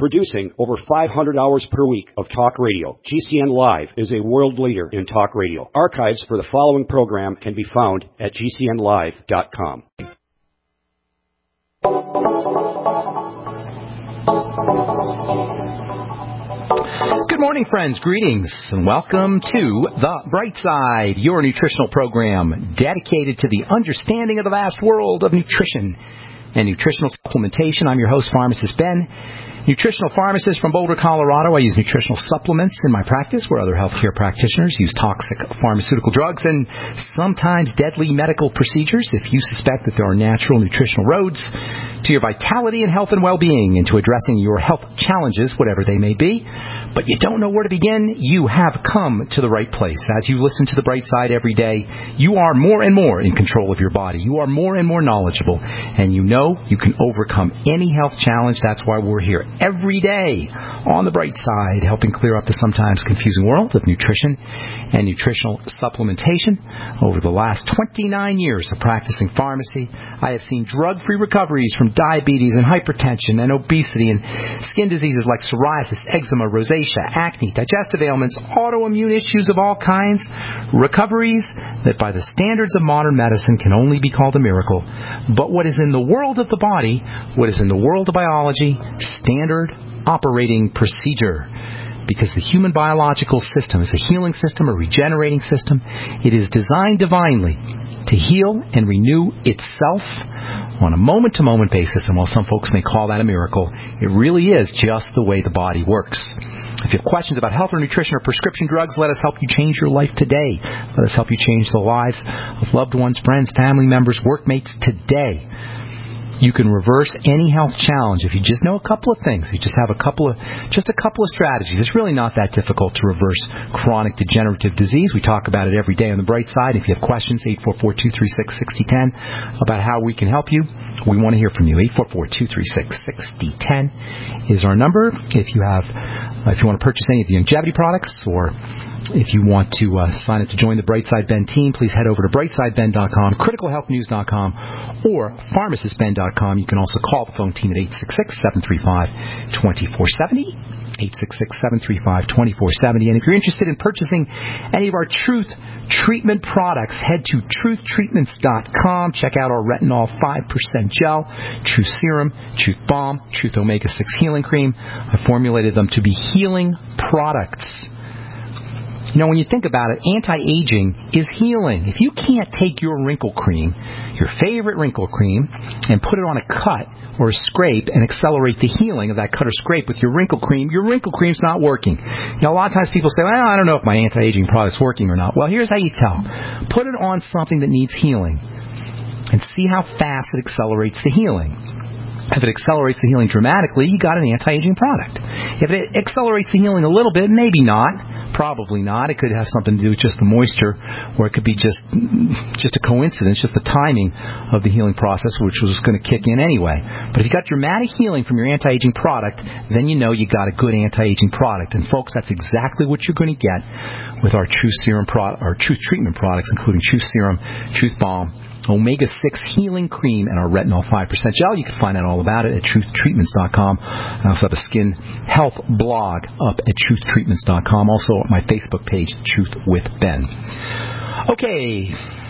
Producing over 500 hours per week of talk radio, GCN Live is a world leader in talk radio. Archives for the following program can be found at GCNlive.com. Good morning, friends. Greetings, and welcome to The Bright Side, your nutritional program dedicated to the understanding of the vast world of nutrition and nutritional supplementation. I'm your host, Pharmacist Ben, nutritional pharmacist from Boulder, Colorado. I use nutritional supplements in my practice, where other healthcare practitioners use toxic pharmaceutical drugs and sometimes deadly medical procedures. If you suspect that there are natural nutritional roads to your vitality and health and well-being, and to addressing your health challenges, whatever they may be, but you don't know where to begin, you have come to the right place. As you listen to The Bright Side every day, you are more and more in control of your body. You are more and more knowledgeable, and you know you can overcome any health challenge. That's why we're here every day on The Bright Side, helping clear up the sometimes confusing world of nutrition and nutritional supplementation. Over the last 29 years of practicing pharmacy, I have seen drug-free recoveries from diabetes and hypertension and obesity and skin diseases like psoriasis, eczema, rosacea, acne, digestive ailments, autoimmune issues of all kinds, recoveries that by the standards of modern medicine can only be called a miracle. But what is in the world of the body, what is in the world of biology, standard operating procedure. Because the human biological system is a healing system, a regenerating system. It is designed divinely to heal and renew itself on a moment-to-moment basis. And while some folks may call that a miracle, it really is just the way the body works. If you have questions about health or nutrition or prescription drugs, let us help you change your life today. Let us help you change the lives of loved ones, friends, family members, workmates today. You can reverse any health challenge if you just know a couple of things. You just have a couple of strategies. It's really not that difficult to reverse chronic degenerative disease. We talk about it every day on The Bright Side. If you have questions, 844-236-6010 about how we can help you. We want to hear from you. 844-236-6010 is our number. If you want to purchase any of the longevity products, or if you want to sign up to join the Brightside Ben team, please head over to brightsideben.com, criticalhealthnews.com, or pharmacistben.com. You can also call the phone team at 866-735-2470. 866-735-2470. And if you're interested in purchasing any of our Truth Treatment products, head to truthtreatments.com. Check out our Retinol 5% Gel, Truth Serum, Truth Balm, Truth Omega-6 Healing Cream. I formulated them to be healing products. You know, when you think about it, anti-aging is healing. If you can't take your wrinkle cream, your favorite wrinkle cream, and put it on a cut or a scrape and accelerate the healing of that cut or scrape with your wrinkle cream's not working. You know, a lot of times people say, well, I don't know if my anti-aging product's working or not. Well, here's how you tell. Put it on something that needs healing and see how fast it accelerates the healing. If it accelerates the healing dramatically, you got an anti-aging product. If it accelerates the healing a little bit, maybe not. Probably not. It could have something to do with just the moisture, or it could be just a coincidence, just the timing of the healing process, which was going to kick in anyway. But if you got dramatic healing from your anti-aging product, then you know you got a good anti-aging product. And folks, that's exactly what you're going to get with our Truth Serum our Truth Treatment products, including Truth Serum, Truth Balm, Omega-6 Healing Cream, and our Retinol 5% Gel. You can find out all about it at truthtreatments.com. I also have a skin health blog up at truthtreatments.com. Also at my Facebook page, Truth with Ben. Okay.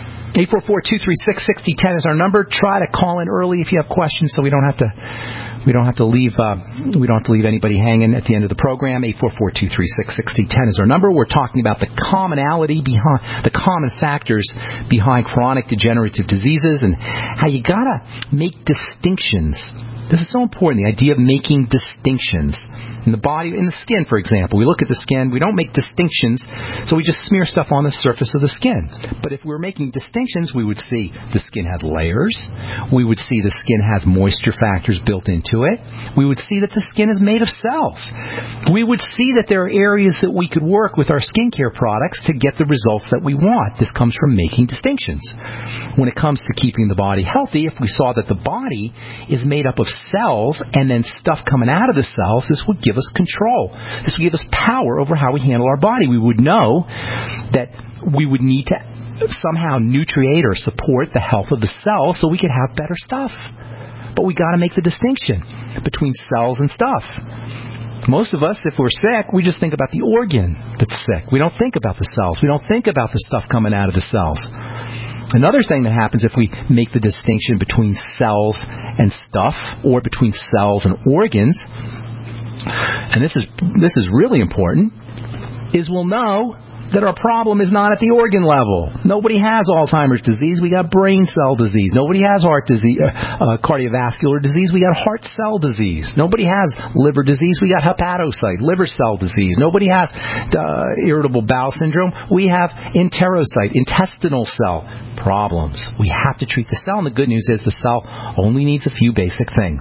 844-236-6010 is our number. Try to call in early if you have questions, so we don't have to leave anybody hanging at the end of the program. 844-236-6010 is our number. We're talking about the common factors behind chronic degenerative diseases, and how you gotta make distinctions. This is so important, the idea of making distinctions. In the body, in the skin, for example, we look at the skin, we don't make distinctions, so we just smear stuff on the surface of the skin. But if we're making distinctions, we would see the skin has layers, we would see the skin has moisture factors built into it, we would see that the skin is made of cells. We would see that there are areas that we could work with our skincare products to get the results that we want. This comes from making distinctions. When it comes to keeping the body healthy, if we saw that the body is made up of cells and then stuff coming out of the cells, this would give us control. This would give us power over how we handle our body. We would know that we would need to somehow nutriate or support the health of the cells so we could have better stuff. But we got to make the distinction between cells and stuff. Most of us, if we're sick, we just think about the organ that's sick. We don't think about the cells. We don't think about the stuff coming out of the cells. Another thing that happens if we make the distinction between cells and stuff, or between cells and organs, and this is really important, is we'll know that our problem is not at the organ level. Nobody has Alzheimer's disease. We got brain cell disease. Nobody has heart disease, cardiovascular disease. We got heart cell disease. Nobody has liver disease. We got hepatocyte, liver cell disease. Nobody has irritable bowel syndrome. We have enterocyte, intestinal cell problems. We have to treat the cell, and the good news is the cell only needs a few basic things.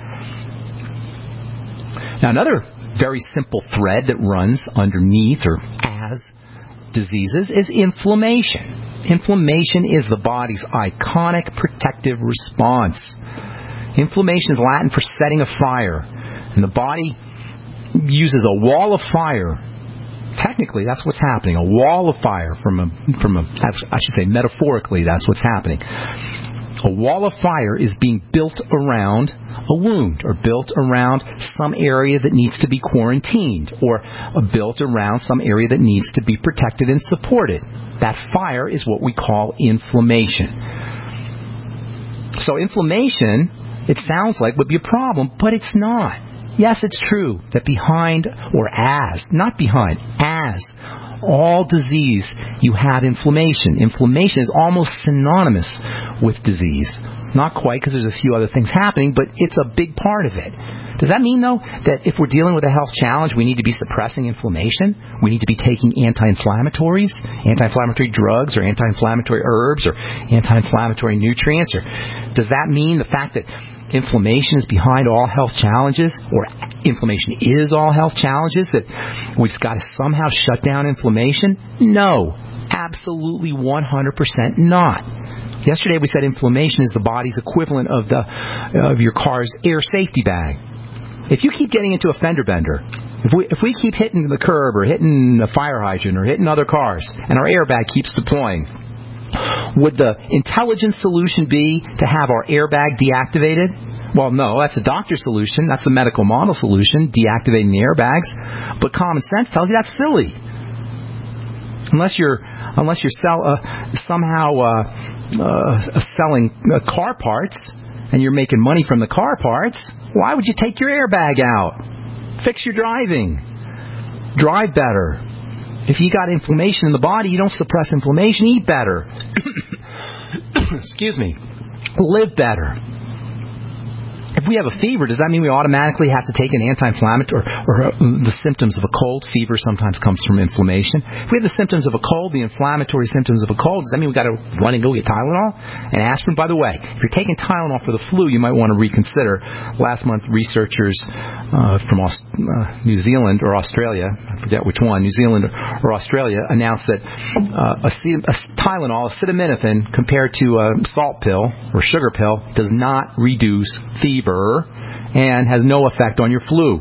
Now, another very simple thread that runs underneath or as diseases is inflammation. Inflammation is the body's iconic protective response. Inflammation is Latin for setting a fire, and the body uses a wall of fire. Technically, that's what's happening. A wall of fire I should say metaphorically, that's what's happening. A wall of fire is being built around a wound, or built around some area that needs to be quarantined, or built around some area that needs to be protected and supported. That fire is what we call inflammation. So inflammation, it sounds like, would be a problem, but it's not. Yes, it's true that as all disease, you have inflammation. Inflammation is almost synonymous with disease. Not quite, because there's a few other things happening, but it's a big part of it. Does that mean, though, that if we're dealing with a health challenge, we need to be suppressing inflammation? We need to be taking anti-inflammatories, anti-inflammatory drugs, or anti-inflammatory herbs, or anti-inflammatory nutrients? Or does that mean the fact that inflammation is behind all health challenges, or inflammation is all health challenges, that we've just got to somehow shut down inflammation? No, absolutely 100% not. Yesterday we said inflammation is the body's equivalent of your car's air safety bag. If you keep getting into a fender bender, if we keep hitting the curb, or hitting a fire hydrant, or hitting other cars, and our airbag keeps deploying, would the intelligent solution be to have our airbag deactivated? Well, no, that's a doctor solution. That's the medical model solution, deactivating the airbags. But common sense tells you that's silly. Unless you're somehow selling car parts, and you're making money from the car parts, why would you take your airbag out? Fix your driving. Drive better. If you got inflammation in the body, you don't suppress inflammation. Eat better. Excuse me. Live better. If we have a fever, does that mean we automatically have to take an anti-inflammatory, or the symptoms of a cold? Fever sometimes comes from inflammation. If we have the symptoms of a cold, the inflammatory symptoms of a cold, does that mean we've got to run and go get Tylenol and aspirin? By the way, if you're taking Tylenol for the flu, you might want to reconsider. Last month, researchers from New Zealand or Australia, I forget which one, New Zealand or Australia, announced that Tylenol, acetaminophen, compared to a salt pill or sugar pill, does not reduce fever and has no effect on your flu.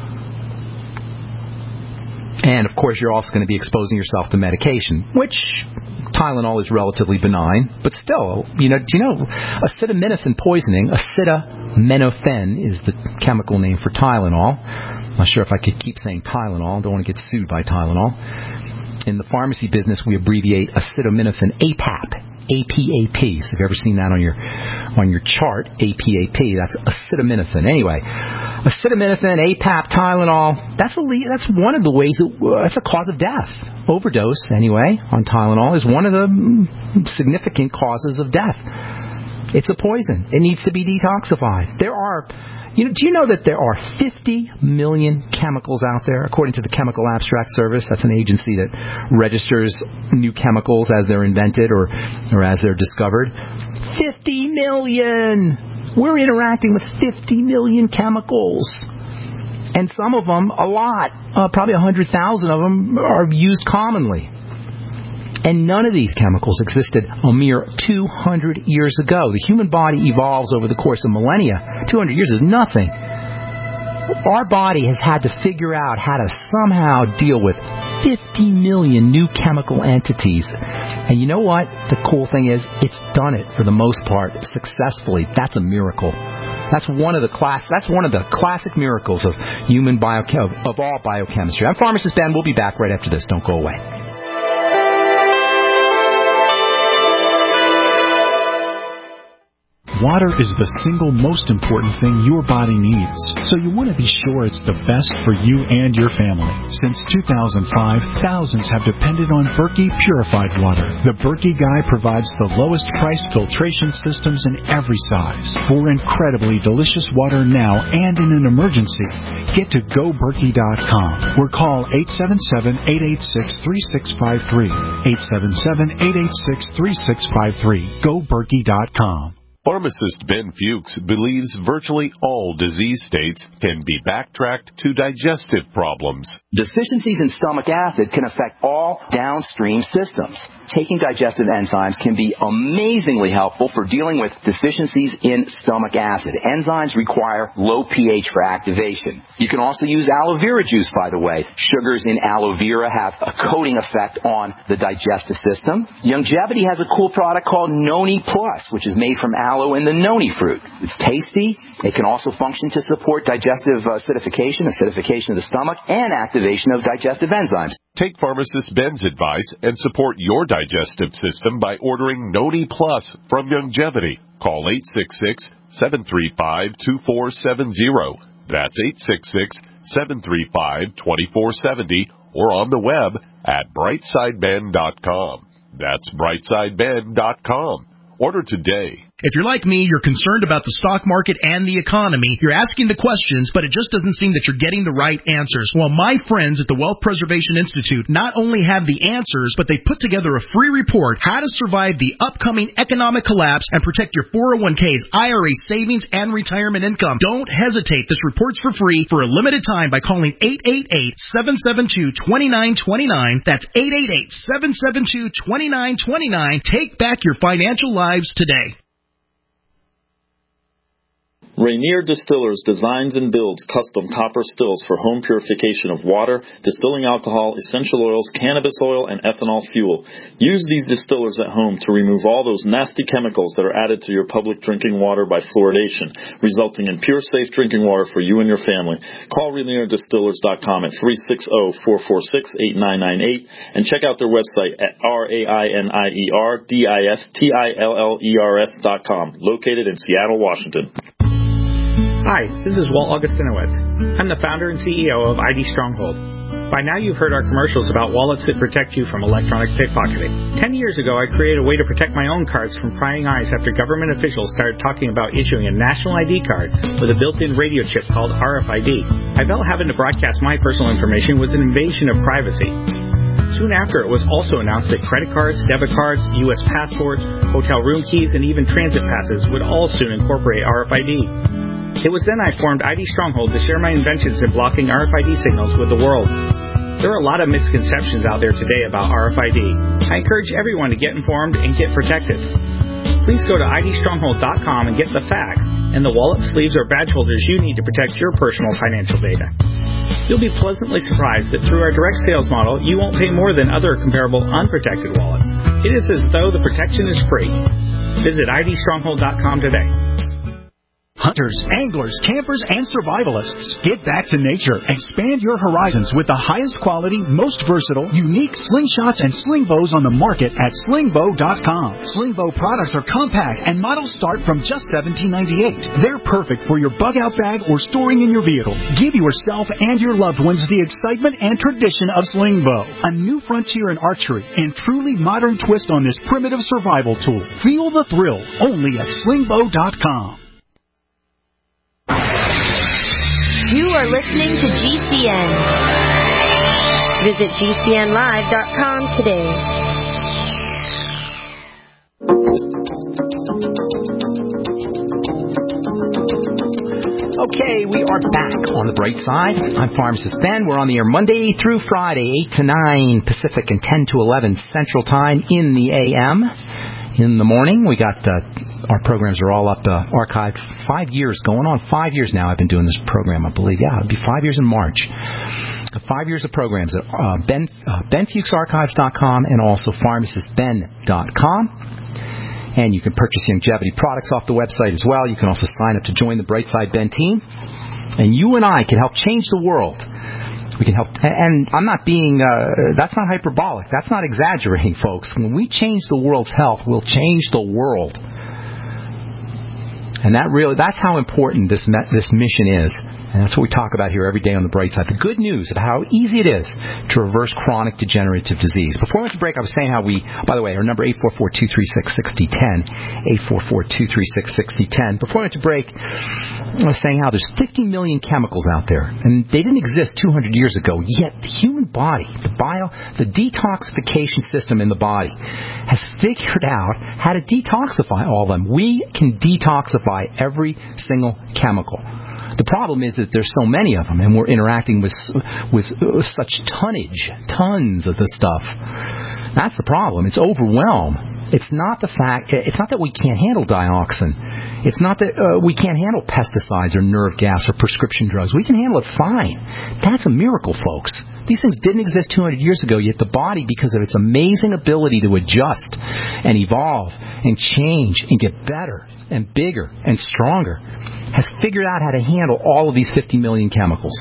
And, of course, you're also going to be exposing yourself to medication, which Tylenol is relatively benign, but still, do you know acetaminophen poisoning, acetaminophen is the chemical name for Tylenol. I'm not sure if I could keep saying Tylenol. Don't want to get sued by Tylenol. In the pharmacy business, we abbreviate acetaminophen APAP. APAP. So if you've ever seen that on your chart, APAP, that's acetaminophen. Anyway, acetaminophen, APAP, Tylenol, that's one of the ways, that's a cause of death. Overdose, anyway, on Tylenol is one of the significant causes of death. It's a poison. It needs to be detoxified. Do you know that there are 50 million chemicals out there, according to the Chemical Abstract Service? That's an agency that registers new chemicals as they're invented or as they're discovered. 50 million! We're interacting with 50 million chemicals. And some of them, a lot, probably 100,000 of them, are used commonly. And none of these chemicals existed a mere 200 years ago. The human body evolves over the course of millennia. 200 years is nothing. Our body has had to figure out how to somehow deal with 50 million new chemical entities. And you know what? The cool thing is, it's done it, for the most part, successfully. That's a miracle. That's one of the classic miracles of of all biochemistry. I'm Pharmacist Ben. We'll be back right after this. Don't go away. Water is the single most important thing your body needs, so you want to be sure it's the best for you and your family. Since 2005, thousands have depended on Berkey purified water. The Berkey Guy provides the lowest priced filtration systems in every size. For incredibly delicious water now and in an emergency, get to GoBerkey.com or call 877-886-3653. 877-886-3653. GoBerkey.com. Pharmacist Ben Fuchs believes virtually all disease states can be backtracked to digestive problems. Deficiencies in stomach acid can affect all downstream systems. Taking digestive enzymes can be amazingly helpful for dealing with deficiencies in stomach acid. Enzymes require low pH for activation. You can also use aloe vera juice, by the way. Sugars in aloe vera have a coating effect on the digestive system. Youngevity has a cool product called Noni Plus, which is made from aloe and the noni fruit. It's tasty. It can also function to support digestive acidification of the stomach, and activation of digestive enzymes. Take Pharmacist Ben's advice and support your digestive system by ordering Noni Plus from Youngevity. Call 866-735-2470. That's 866-735-2470, or on the web at brightsideben.com. That's brightsideben.com. Order today. If you're like me, you're concerned about the stock market and the economy. You're asking the questions, but it just doesn't seem that you're getting the right answers. Well, my friends at the Wealth Preservation Institute not only have the answers, but they put together a free report, How to Survive the Upcoming Economic Collapse and Protect Your 401ks, IRA savings, and retirement income. Don't hesitate. This report's for free for a limited time by calling 888-772-2929. That's 888-772-2929. Take back your financial lives today. Rainier Distillers designs and builds custom copper stills for home purification of water, distilling alcohol, essential oils, cannabis oil, and ethanol fuel. Use these distillers at home to remove all those nasty chemicals that are added to your public drinking water by fluoridation, resulting in pure, safe drinking water for you and your family. Call RainierDistillers.com at 360-446-8998 and check out their website at RainierDistillers.com, located in Seattle, Washington. Hi, this is Walt Augustinowitz. I'm the founder and CEO of ID Stronghold. By now you've heard our commercials about wallets that protect you from electronic pickpocketing. 10 years ago, I created a way to protect my own cards from prying eyes after government officials started talking about issuing a national ID card with a built-in radio chip called RFID. I felt having to broadcast my personal information was an invasion of privacy. Soon after, it was also announced that credit cards, debit cards, U.S. passports, hotel room keys, and even transit passes would all soon incorporate RFID. It was then I formed ID Stronghold to share my inventions in blocking RFID signals with the world. There are a lot of misconceptions out there today about RFID. I encourage everyone to get informed and get protected. Please go to idstronghold.com and get the facts and the wallet, sleeves, or badge holders you need to protect your personal financial data. You'll be pleasantly surprised that through our direct sales model, you won't pay more than other comparable unprotected wallets. It is as though the protection is free. Visit idstronghold.com today. Hunters, anglers, campers, and survivalists, get back to nature. Expand your horizons with the highest quality, most versatile, unique slingshots and sling bows on the market at slingbow.com. Slingbow products are compact and models start from just $17.98. They're perfect for your bug-out bag or storing in your vehicle. Give yourself and your loved ones the excitement and tradition of slingbow, a new frontier in archery and truly modern twist on this primitive survival tool. Feel the thrill only at slingbow.com. You are listening to GCN. Visit GCNlive.com today. Okay, we are back on the bright side. I'm Pharmacist Ben. We're on the air Monday through Friday, 8 to 9 Pacific and 10 to 11 Central Time in the AM. In the morning, we got our programs are all up archived. 5 years, going on 5 years now I've been doing this program, I believe. Yeah, it'll be 5 years in March. 5 years of programs at benfuchsarchives.com and also pharmacistben.com. And you can purchase Youngevity products off the website as well. You can also sign up to join the Brightside Ben team. And you and I can help change the world. We can help, and I'm not being, that's not hyperbolic. That's not exaggerating, folks. When we change the world's health, we'll change the world. And that's how important this mission is. And that's what we talk about here every day on the Bright Side. The good news of how easy it is to reverse chronic degenerative disease. Before we went to break, I was saying how by the way, our number 844-236-6010, 844-236-6010. Before we went to break, I was saying how there's 50 million chemicals out there. And they didn't exist 200 years ago. Yet the human body, the detoxification system in the body, has figured out how to detoxify all of them. We can detoxify every single chemical. The problem is that there's so many of them, and we're interacting with such tons of the stuff. That's the problem. It's overwhelm. It's not that we can't handle dioxin. It's not that we can't handle pesticides or nerve gas or prescription drugs. We can handle it fine. That's a miracle, folks. These things didn't exist 200 years ago, yet the body, because of its amazing ability to adjust and evolve and change and get better and bigger and stronger, has figured out how to handle all of these 50 million chemicals.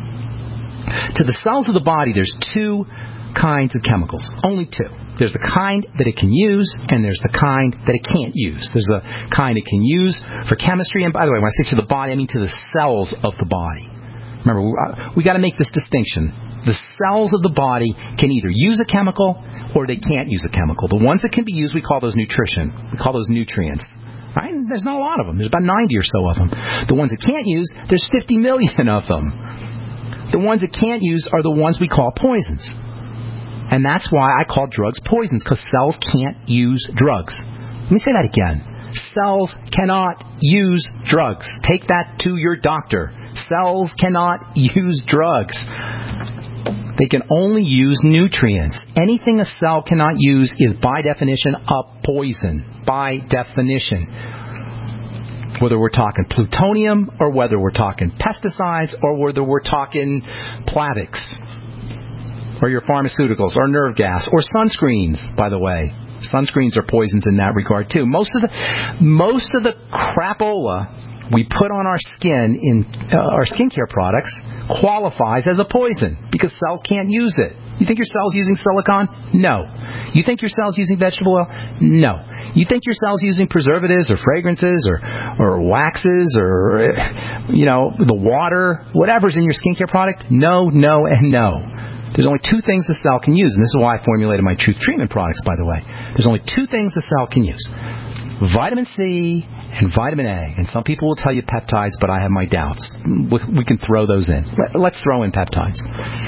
To the cells of the body, there's two kinds of chemicals. Only two. There's the kind that it can use, and there's the kind that it can't use. There's a kind it can use for chemistry, and by the way, when I say to the body, I mean to the cells of the body. Remember, we got to make this distinction. The cells of the body can either use a chemical or they can't use a chemical. The ones that can be used, we call those nutrition. We call those nutrients. Right? There's not a lot of them. There's about 90 or so of them. The ones that can't use, there's 50 million of them. The ones that can't use are the ones we call poisons. And that's why I call drugs poisons, because cells can't use drugs. Let me say that again. Cells cannot use drugs. Take that to your doctor. Cells cannot use drugs. They can only use nutrients. Anything a cell cannot use is, by definition, a poison. By definition. Whether we're talking plutonium, or whether we're talking pesticides, or whether we're talking Plavix, or your pharmaceuticals, or nerve gas, or sunscreens, by the way. Sunscreens are poisons in that regard, too. Most of the crapola we put on our skin in our skincare products qualifies as a poison because cells can't use it. You think your cell's using silicone? No. You think your cell's using vegetable oil? No. You think your cell's using preservatives or fragrances or waxes or, the water, whatever's in your skincare product? No, no, and no. There's only two things the cell can use, and this is why I formulated my Truth Treatment products, by the way. There's only two things the cell can use. Vitamin C and vitamin A. And some people will tell you peptides, but I have my doubts. We can throw those in. Let's throw in peptides.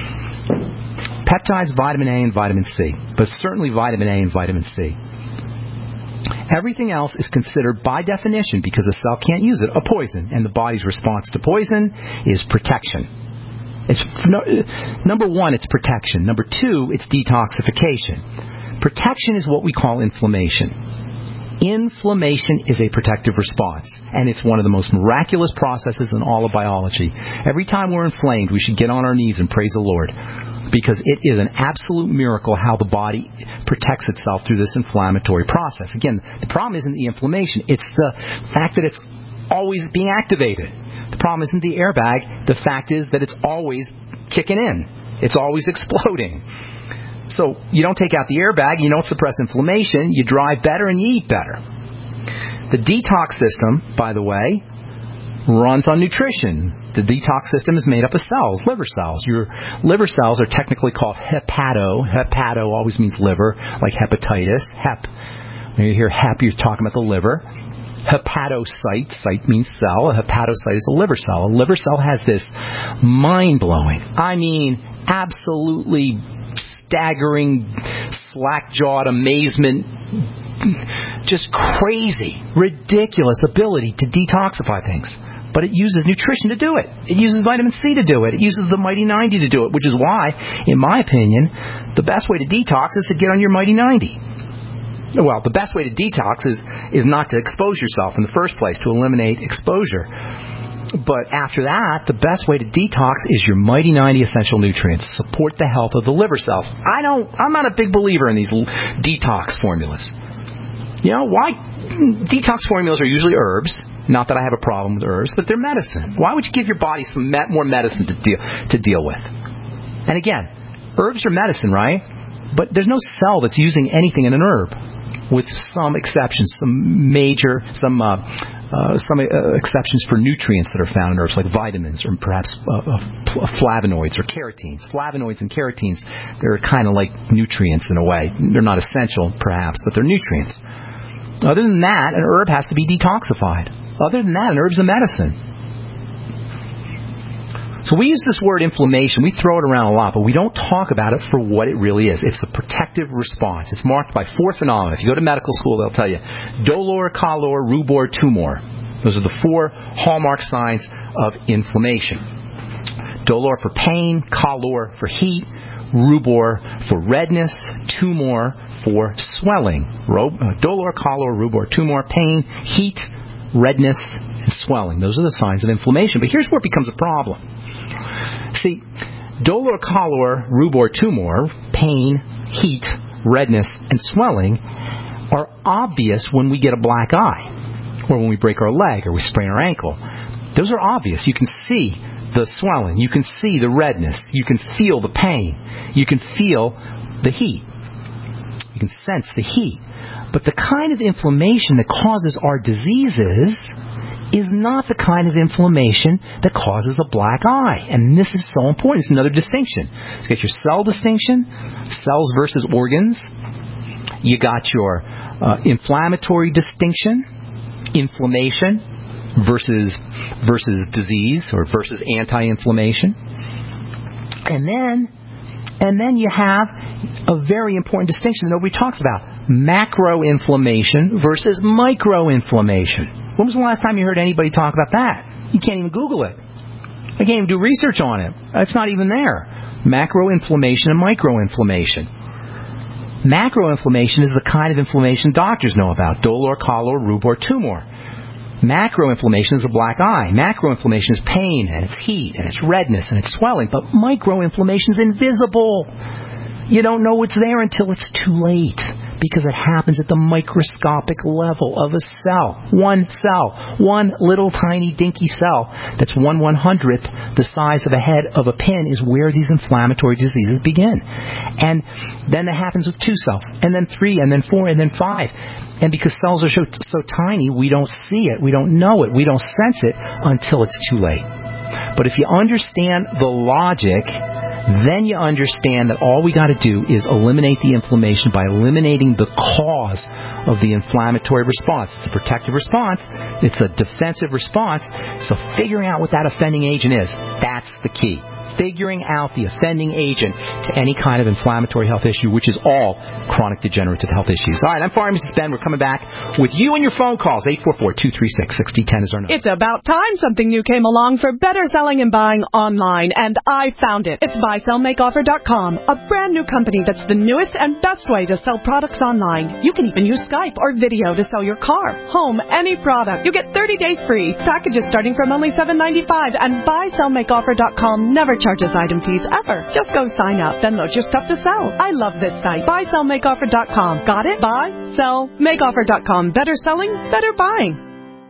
Peptides, vitamin A, and vitamin C. But certainly vitamin A and vitamin C. Everything else is considered, by definition, because a cell can't use it, a poison. And the body's response to poison is protection. Number one, it's protection. Number two, it's detoxification. Protection is what we call inflammation. Inflammation is a protective response, and it's one of the most miraculous processes in all of biology. Every time we're inflamed, we should get on our knees and praise the Lord, because it is an absolute miracle how the body protects itself through this inflammatory process. Again, the problem isn't the inflammation, it's the fact that it's always being activated. The problem isn't the airbag, the fact is that it's always kicking in. It's always exploding. So you don't take out the airbag, you don't suppress inflammation, you drive better and you eat better. The detox system, by the way, runs on nutrition. The detox system is made up of cells, liver cells. Your liver cells are technically called hepato. Hepato always means liver, like hepatitis. When you hear hep, you're talking about the liver. Hepatocyte, site means cell. A hepatocyte is a liver cell. A liver cell has this mind-blowing, absolutely staggering, slack-jawed amazement, just crazy, ridiculous ability to detoxify things. But it uses nutrition to do it. It uses vitamin C to do it. It uses the Mighty 90 to do it, which is why, in my opinion, the best way to detox is to get on your Mighty 90. Well, the best way to detox is not to expose yourself in the first place, to eliminate exposure. But after that, the best way to detox is your Mighty 90 essential nutrients. Support the health of the liver cells. I'm not a big believer in these detox formulas. You know, why? Detoxifying meals are usually herbs. Not that I have a problem with herbs, but they're medicine. Why would you give your body some more medicine to deal with? And again, herbs are medicine, right? But there's no cell that's using anything in an herb, with some exceptions, some exceptions for nutrients that are found in herbs, like vitamins or perhaps flavonoids or carotenes. Flavonoids and carotenes, they're kind of like nutrients in a way. They're not essential, perhaps, but they're nutrients. Other than that, an herb has to be detoxified. Other than that, an herb's a medicine. So we use this word inflammation. We throw it around a lot, but we don't talk about it for what it really is. It's a protective response. It's marked by 4 phenomena. If you go to medical school, they'll tell you dolor, calor, rubor, tumor. Those are the 4 hallmark signs of inflammation. Dolor for pain, calor for heat, rubor for redness, tumor for swelling. Dolor, calor, rubor, tumor, pain, heat, redness, and swelling. Those are the signs of inflammation. But here's where it becomes a problem. See, dolor, calor, rubor, tumor, pain, heat, redness, and swelling are obvious when we get a black eye, or when we break our leg, or we sprain our ankle. Those are obvious. You can see the swelling. You can see the redness. You can feel the pain. You can feel the heat. You can sense the heat. But the kind of inflammation that causes our diseases is not the kind of inflammation that causes a black eye. And this is so important. It's another distinction. You got your cell distinction, cells versus organs. You got your inflammatory distinction, inflammation versus disease, or versus anti-inflammation. And then you have a very important distinction that nobody talks about: macroinflammation versus microinflammation. When was the last time you heard anybody talk about that? You can't even Google it. I can't even do research on it. It's not even there. Macroinflammation and microinflammation. Macroinflammation is the kind of inflammation doctors know about: dolor, calor, rubor, tumor. Macroinflammation is a black eye. Macroinflammation is pain, and it's heat, and it's redness, and it's swelling. But microinflammation is invisible. You don't know it's there until it's too late, because it happens at the microscopic level of a cell. One little tiny dinky cell that's 1/100th the size of a head of a pin is where these inflammatory diseases begin. And then it happens with 2 cells, and then 3, and then 4, and then 5. And because cells are so tiny, we don't see it, we don't know it, we don't sense it until it's too late. But if you understand the logic, then you understand that all we got to do is eliminate the inflammation by eliminating the cause of the inflammatory response. It's a protective response. It's a defensive response. So figuring out what that offending agent is, that's the key. Figuring out the offending agent to any kind of inflammatory health issue, which is all chronic degenerative health issues. All right, I'm Pharmacist Ben. We're coming back with you and your phone calls. 844-236-6010 is our number. It's about time something new came along for better selling and buying online, and I found it. It's BuySellMakeOffer.com, a brand new company that's the newest and best way to sell products online. You can even use Skype or video to sell your car, home, any product. You get 30 days free. Packages starting from only $7.95, and BuySellMakeOffer.com never charges item fees ever. Just go sign up, then load your stuff to sell. I love this site. BuySellMakeOffer.com. Got it? BuySellMakeOffer.com. Better selling, better buying.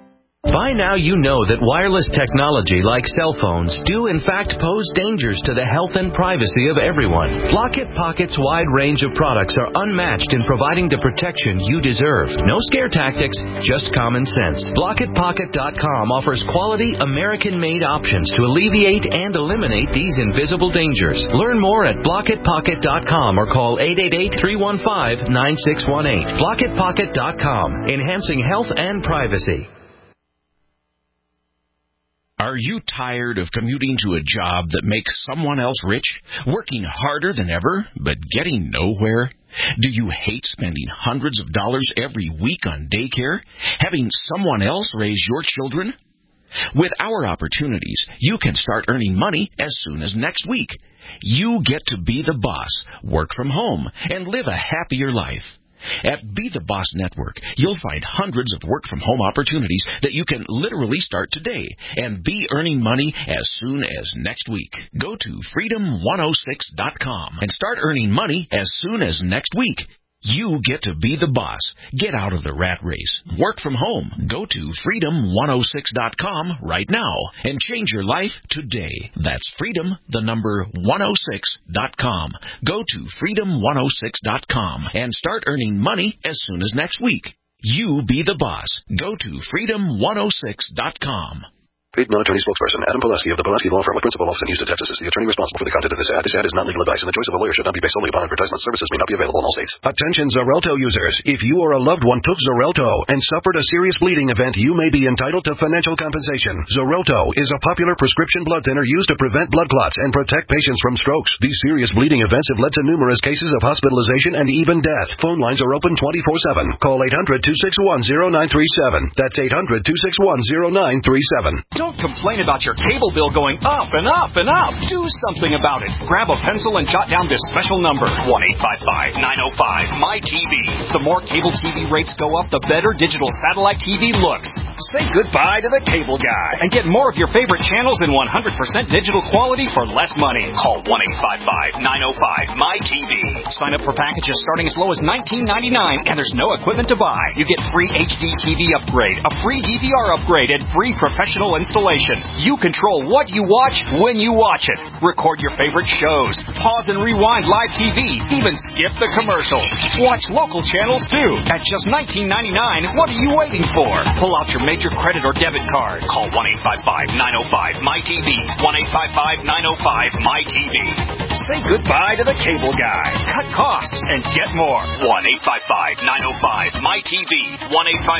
By now you know that wireless technology like cell phones do in fact pose dangers to the health and privacy of everyone. Blockit Pocket's wide range of products are unmatched in providing the protection you deserve. No scare tactics, just common sense. BlockitPocket.com offers quality American-made options to alleviate and eliminate these invisible dangers. Learn more at BlockitPocket.com or call 888-315-9618. BlockitPocket.com, enhancing health and privacy. Are you tired of commuting to a job that makes someone else rich, working harder than ever, but getting nowhere? Do you hate spending hundreds of dollars every week on daycare, having someone else raise your children? With our opportunities, you can start earning money as soon as next week. You get to be the boss, work from home, and live a happier life. At Be the Boss Network, you'll find hundreds of work-from-home opportunities that you can literally start today and be earning money as soon as next week. Go to freedom106.com and start earning money as soon as next week. You get to be the boss. Get out of the rat race. Work from home. Go to freedom106.com right now and change your life today. That's freedom, the number 106.com. Go to freedom106.com and start earning money as soon as next week. You be the boss. Go to freedom106.com. Paid non-attorney spokesperson Adam Pulaski of the Pulaski Law Firm with principal office in Houston, Texas is the attorney responsible for the content of this ad. This ad is not legal advice, and the choice of a lawyer should not be based solely upon advertisement. Services may not be available in all states. Attention Xarelto users. If you or a loved one took Xarelto and suffered a serious bleeding event, you may be entitled to financial compensation. Xarelto is a popular prescription blood thinner used to prevent blood clots and protect patients from strokes. These serious bleeding events have led to numerous cases of hospitalization and even death. Phone lines are open 24/7. Call 800-261-0937. That's 800-261-0937. Don't complain about your cable bill going up and up and up. Do something about it. Grab a pencil and jot down this special number, 1-855-905-MY-TV. The more cable TV rates go up, the better digital satellite TV looks. Say goodbye to the cable guy and get more of your favorite channels in 100% digital quality for less money. Call 1-855-905-MY-TV. Sign up for packages starting as low as $19.99, and there's no equipment to buy. You get free HD TV upgrade, a free DVR upgrade, and free professional installation. You control what you watch when you watch it. Record your favorite shows. Pause and rewind live TV. Even skip the commercials. Watch local channels too. At just $19.99, what are you waiting for? Pull out your major credit or debit card. Call 1-855-905-MY-TV. 1-855-905-MY-TV. Say goodbye to the cable guy. Cut costs and get more. 1-855-905-MY-TV.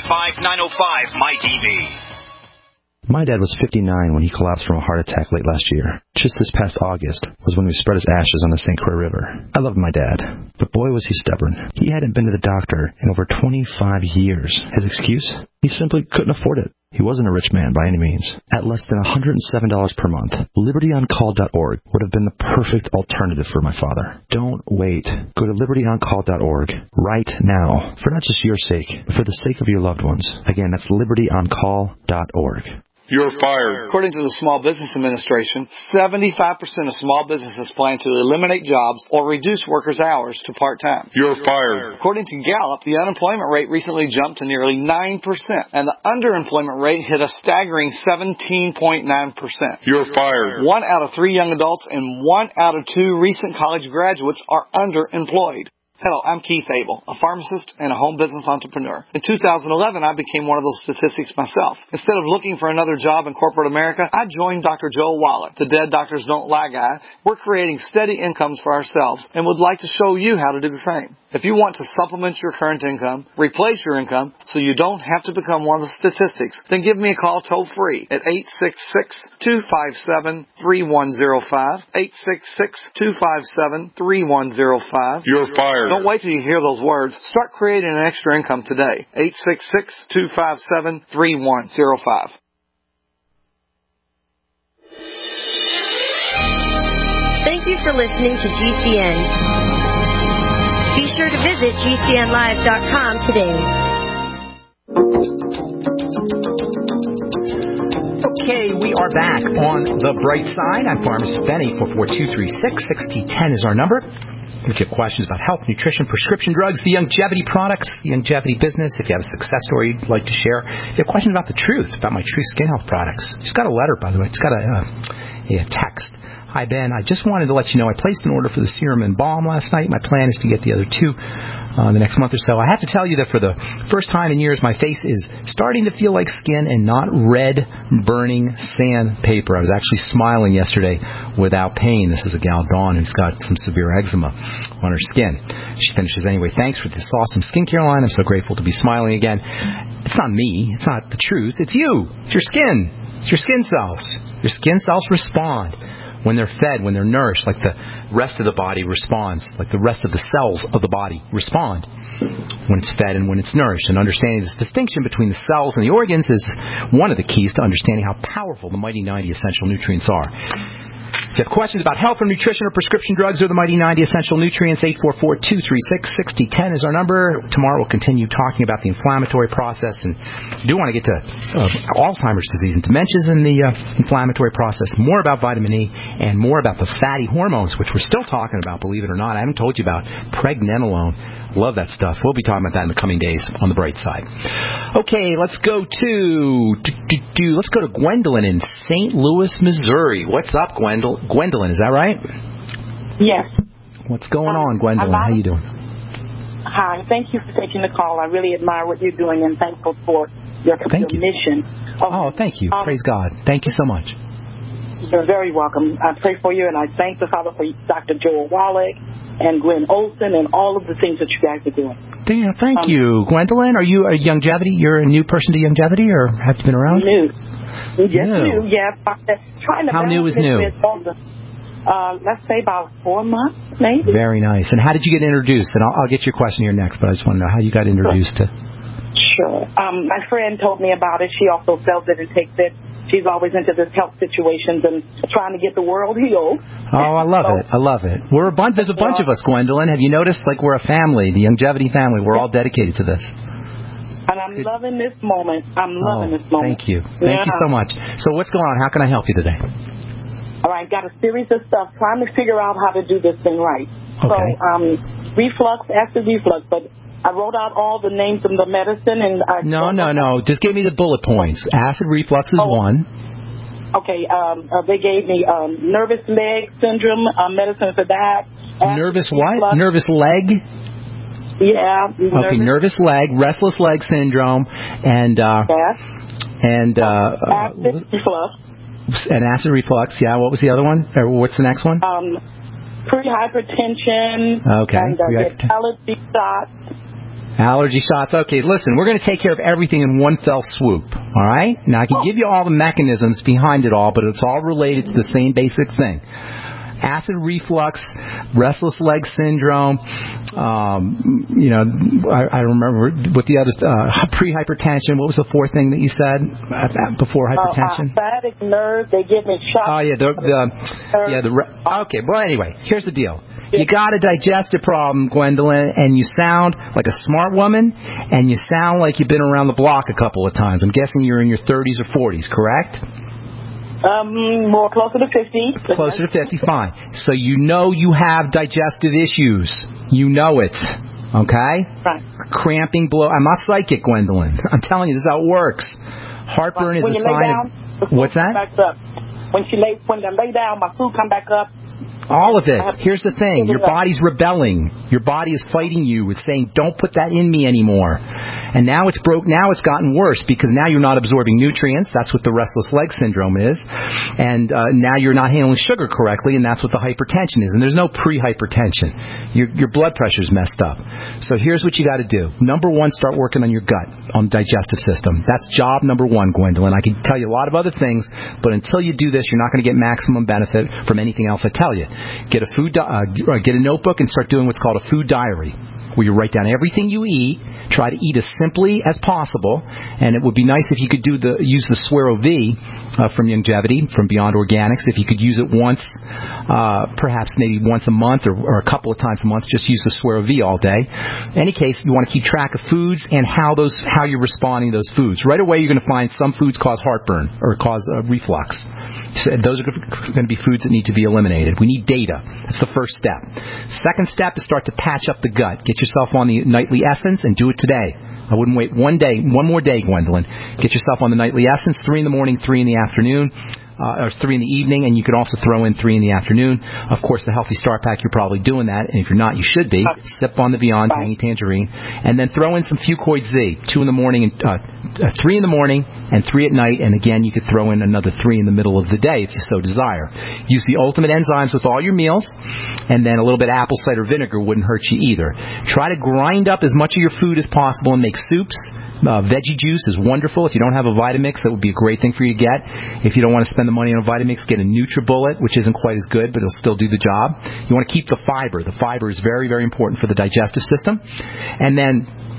1-855-905-MY-TV. My dad was 59 when he collapsed from a heart attack late last year. Just this past August was when we spread his ashes on the St. Croix River. I loved my dad, but boy was he stubborn. He hadn't been to the doctor in over 25 years. His excuse? He simply couldn't afford it. He wasn't a rich man by any means. At less than $107 per month, LibertyOnCall.org would have been the perfect alternative for my father. Don't wait. Go to LibertyOnCall.org right now, for not just your sake, but for the sake of your loved ones. Again, that's LibertyOnCall.org. You're fired. According to the Small Business Administration, 75% of small businesses plan to eliminate jobs or reduce workers' hours to part-time. You're fired. According to Gallup, the unemployment rate recently jumped to nearly 9%, and the underemployment rate hit a staggering 17.9%. You're fired. 1 out of 3 young adults and 1 out of 2 recent college graduates are underemployed. Hello, I'm Keith Abel, a pharmacist and a home business entrepreneur. In 2011, I became one of those statistics myself. Instead of looking for another job in corporate America, I joined Dr. Joel Wallach, the Dead Doctors Don't Lie guy. We're creating steady incomes for ourselves and would like to show you how to do the same. If you want to supplement your current income, replace your income, so you don't have to become one of the statistics, then give me a call toll-free at 866-257-3105, 866-257-3105. You're fired. Don't wait till you hear those words. Start creating an extra income today. 866-257-3105. Thank you for listening to GCN. Be sure to visit GCNlive.com today. Okay, we are back on the bright side. I'm Pharmacist Ben. 844-236-6010 is our number. If you have questions about health, nutrition, prescription drugs, the longevity products, the longevity business, if you have a success story you'd like to share, if you have questions about the truth, about my True Skin Health products. Just got a letter, by the way. Just got a text. Hi, Ben. I just wanted to let you know I placed an order for the serum and balm last night. My plan is to get the other two the next month or so. I have to tell you that for the first time in years, my face is starting to feel like skin and not red, burning sandpaper. I was actually smiling yesterday without pain. This is a gal, Dawn, who's got some severe eczema on her skin. She finishes anyway. Thanks for this awesome skincare line. I'm so grateful to be smiling again. It's not me. It's not the truth. It's you. It's your skin. It's your skin cells. Your skin cells respond when they're fed, when they're nourished, like the rest of the body responds, like the rest of the cells of the body respond when it's fed and when it's nourished. And understanding this distinction between the cells and the organs is one of the keys to understanding how powerful the mighty 90 essential nutrients are. If you have questions about health or nutrition or prescription drugs or the Mighty 90 Essential Nutrients, 844-236-6010 is our number. Tomorrow we'll continue talking about the inflammatory process, and I do want to get to Alzheimer's disease and dementias in the inflammatory process, more about vitamin E, and more about the fatty hormones, which we're still talking about, believe it or not. I haven't told you about pregnenolone. Love that stuff. We'll be talking about that in the coming days on the bright side. Okay, let's go to Gwendolyn in St. Louis, Missouri. What's up, Gwendolyn, is that right? Yes. What's going on, Gwendolyn? How you doing? Hi. Thank you for taking the call. I really admire what you're doing and thankful for your mission. Oh, thank you. Praise God. Thank you so much. You're very welcome. I pray for you, and I thank the Father for Dr. Joel Wallach and Glenn Olson and all of the things that you guys are doing. Damn, thank you. Gwendolyn, are you a Youngevity? You're a new person to Youngevity, or have you been around? New. New, yeah. How new is new? Let's say about 4 months, maybe. Very nice. And how did you get introduced? And I'll get your question here next, but I just want to know how you got introduced to... Sure. My friend told me about it. She also felt it and takes it. She's always into this health situations and trying to get the world healed. Oh, I love it. I love it. There's a bunch of us, Gwendolyn. Have you noticed? Like, we're a family, the Youngevity family. We're all dedicated to this. And I'm loving this moment. Thank you. Thank you so much. So what's going on? How can I help you today? All right, got a series of stuff trying to figure out how to do this thing right. Okay. So, acid reflux, but I wrote out all the names of the medicine and No. Just give me the bullet points. Acid reflux is one. Okay, they gave me nervous leg syndrome medicine for that. Nervous what? Reflux. Nervous leg? Yeah. Okay, nervous leg, restless leg syndrome, and acid reflux. And acid reflux. Yeah. What was the other one? Or what's the next one? Pre-hypertension. Okay. And allergy shots. Allergy shots. Okay, listen, we're going to take care of everything in one fell swoop, all right? Now, I can give you all the mechanisms behind it all, but it's all related to the same basic thing. Acid reflux, restless leg syndrome, I remember what the other, pre-hypertension. What was the fourth thing that you said before hypertension? Sciatic nerve, they give me shots. Oh, yeah, okay, well, anyway, here's the deal. You got a digestive problem, Gwendolyn, and you sound like a smart woman, and you sound like you've been around the block a couple of times. I'm guessing you're in your 30s or 40s, correct? More closer to 50. Closer to 50, fine. So you know you have digestive issues. You know it. Okay? Right. Cramping, I'm not psychic, Gwendolyn. I'm telling you, this is how it works. Heartburn is a sign of... What's that? When I lay down, my food come back up. All of it. Here's the thing. Your body's rebelling. Your body is fighting you. It's saying, don't put that in me anymore. And now it's Now it's gotten worse because now you're not absorbing nutrients. That's what the restless leg syndrome is. And now you're not handling sugar correctly, and that's what the hypertension is. And there's no pre-hypertension. Your blood pressure's messed up. So here's what you got to do. Number one, start working on your gut, on the digestive system. That's job number one, Gwendolyn. I can tell you a lot of other things, but until you do this, you're not going to get maximum benefit from anything else I tell you. Get a notebook and start doing what's called a food diary, where you write down everything you eat. Try to eat as simply as possible, and it would be nice if you could use the Suero V from Youngevity, from Beyond Organics. If you could use it once, perhaps maybe once a month or a couple of times a month, just use the Suero V all day. In any case, you want to keep track of foods and how you're responding to those foods. Right away, you're going to find some foods cause heartburn or cause reflux. So those are going to be foods that need to be eliminated. We need data. That's the first step. Second step is start to patch up the gut. Get yourself on the Nightly Essence and do it today. I wouldn't wait one more day, Gwendolyn. Get yourself on the Nightly Essence, 3 in the morning, 3 in the afternoon. Or 3 in the evening, and you could also throw in 3 in the afternoon. Of course, the Healthy Start Pack, you're probably doing that, and if you're not, you should be. Sip on the Beyond Tangy Tangerine, and then throw in some Fucoid Z, 2 in the morning, and 3 in the morning, and 3 at night, and again, you could throw in another 3 in the middle of the day if you so desire. Use the Ultimate Enzymes with all your meals, and then a little bit of apple cider vinegar wouldn't hurt you either. Try to grind up as much of your food as possible and make soups. Veggie juice is wonderful. If you don't have a Vitamix, that would be a great thing for you to get. If you don't want to spend the money on a Vitamix, get a NutriBullet, which isn't quite as good, but it'll still do the job. You want to keep the fiber. The fiber is very, very important for the digestive system. And then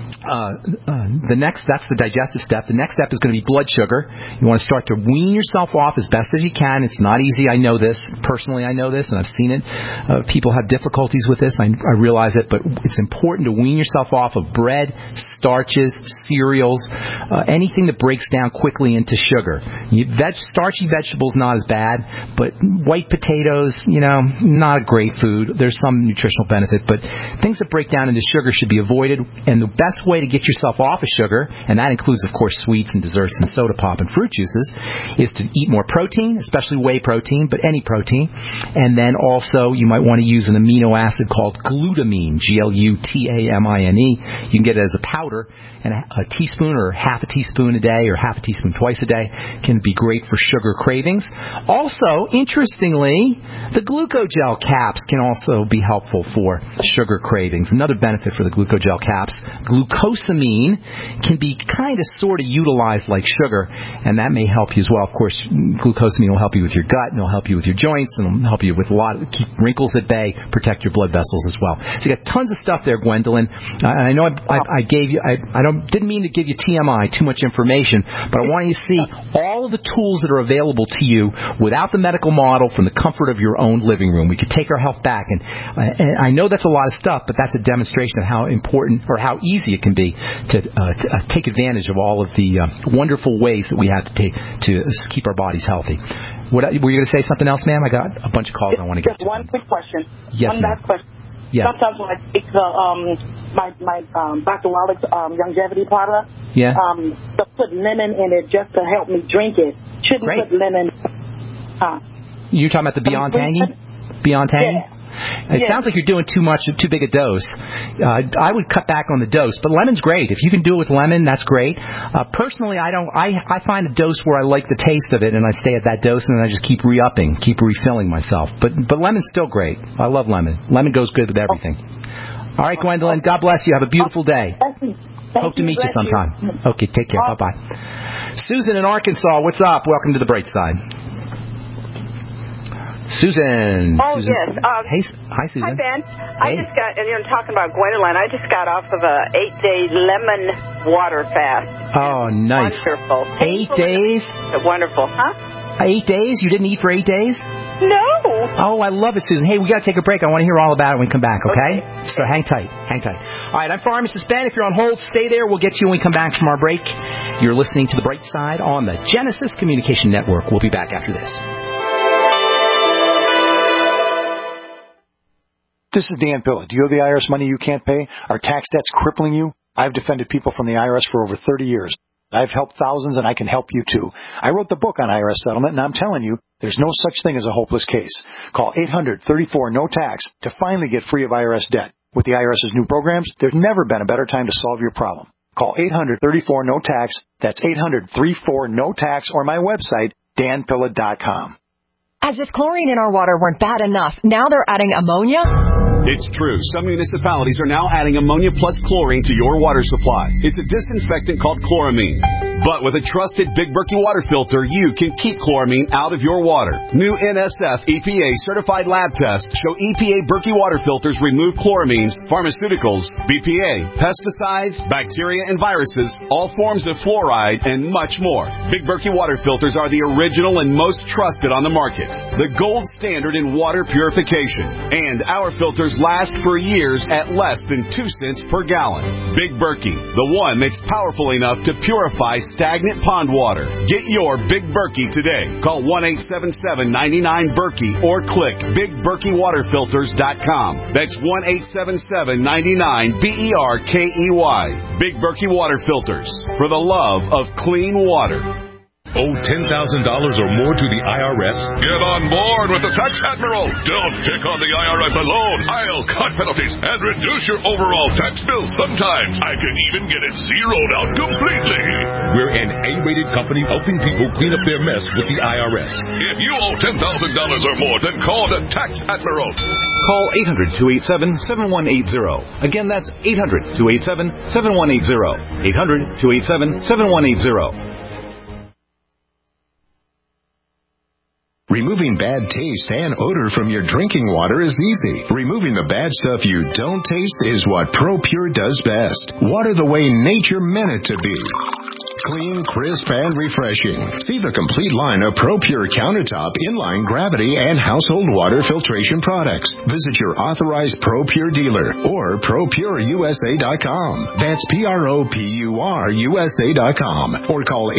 That's the digestive step. The next step is going to be blood sugar. You want to start to wean yourself off as best as you can. It's not easy. I know this. Personally, I know this, and I've seen it. People have difficulties with this. I realize it, but it's important to wean yourself off of bread, starches, cereals, anything that breaks down quickly into sugar. Starchy vegetables, not as bad, but white potatoes, not a great food. There's some nutritional benefit, but things that break down into sugar should be avoided, and the best way to get yourself off of sugar, and that includes, of course, sweets and desserts and soda pop and fruit juices, is to eat more protein, especially whey protein, but any protein. And then also you might want to use an amino acid called glutamine, Glutamine. You can get it as a powder, and a teaspoon or half a teaspoon a day or half a teaspoon twice a day can be great for sugar cravings. Also, interestingly, the glucogel caps can also be helpful for sugar cravings. Another benefit for the glucogel caps, glucosamine can be kind of sort of utilized like sugar, and that may help you as well. Of course, glucosamine will help you with your gut, and it'll help you with your joints, and it'll help you with keep wrinkles at bay, protect your blood vessels as well. So you got tons of stuff there, Gwendolyn. I know I gave you, didn't mean to give you TMI, too much information, but I want you to see all of the tools that are available to you without the medical model from the comfort of your own living room. We could take our health back, and I know that's a lot of stuff, but that's a demonstration of how important or how easy it can be to take advantage of all of the wonderful ways that we have to take to keep our bodies healthy. Were you going to say something else, ma'am? I got a bunch of calls I want to get to. Just one quick question. Yes, one last question. Yes. Sometimes when I take my Dr. Wallach's longevity product, to put lemon in it just to help me drink it. Shouldn't put lemon. You're talking about the Beyond Tangy? Beyond Tangy? Yeah. It sounds like you're doing too big a dose. I would cut back on the dose, but lemon's great. If you can do it with lemon, that's great. Personally, I find a dose where I like the taste of it, and I stay at that dose, and then I just keep re-upping, keep refilling myself. But lemon's still great. I love lemon. Lemon goes good with everything. All right, Gwendolyn, God bless you. Have a beautiful day. Hope to meet you sometime. Okay, take care. Bye-bye. Susan in Arkansas, what's up? Welcome to the Bright Side. Susan. Oh, yes. Hi, Susan. Hi, Ben. Hey. I just got, talking about Gwendolyn, I just got off of a 8-day lemon water fast. Oh, nice. Wonderful. 8 days? Wonderful, huh? 8 days? You didn't eat for 8 days? No. Oh, I love it, Susan. Hey, we got to take a break. I want to hear all about it when we come back, okay? So hang tight. All right, I'm Pharmacist Ben. If you're on hold, stay there. We'll get you when we come back from our break. You're listening to The Bright Side on the Genesis Communication Network. We'll be back after this. This is Dan Pilla. Do you owe the IRS money you can't pay? Are tax debts crippling you? I've defended people from the IRS for over 30 years. I've helped thousands, and I can help you, too. I wrote the book on IRS settlement, and I'm telling you, there's no such thing as a hopeless case. Call 800-34-NO-TAX to finally get free of IRS debt. With the IRS's new programs, there's never been a better time to solve your problem. Call 800-34-NO-TAX. That's 800-34-NO-TAX, or my website, danpilla.com. As if chlorine in our water weren't bad enough, now they're adding ammonia? It's true. Some municipalities are now adding ammonia plus chlorine to your water supply. It's a disinfectant called chloramine. But with a trusted Big Berkey water filter, you can keep chloramine out of your water. New NSF EPA certified lab tests show EPA Berkey water filters remove chloramines, pharmaceuticals, BPA, pesticides, bacteria and viruses, all forms of fluoride, and much more. Big Berkey water filters are the original and most trusted on the market. The gold standard in water purification. And our filters last for years at less than 2 cents per gallon. Big Berkey, the one that's powerful enough to purify stagnant pond water. Get your Big Berkey today. Call 1-877-99-BERKEY or click BigBerkeyWaterFilters.com. That's 1-877-99-BERKEY. Big Berkey Water Filters, for the love of clean water. Owe $10,000 or more to the IRS? Get on board with the Tax Admiral. Don't pick on the IRS alone. I'll cut penalties and reduce your overall tax bill. Sometimes I can even get it zeroed out completely. We're an A-rated company helping people clean up their mess with the IRS. If you owe $10,000 or more, then call the Tax Admiral. Call 800-287-7180. Again, that's 800-287-7180. 800-287-7180. Removing bad taste and odor from your drinking water is easy. Removing the bad stuff you don't taste is what ProPure does best. Water the way nature meant it to be. Clean, crisp, and refreshing. See the complete line of ProPure countertop, inline, gravity, and household water filtration products. Visit your authorized ProPure dealer or ProPureUSA.com. That's ProPureUSA.com or call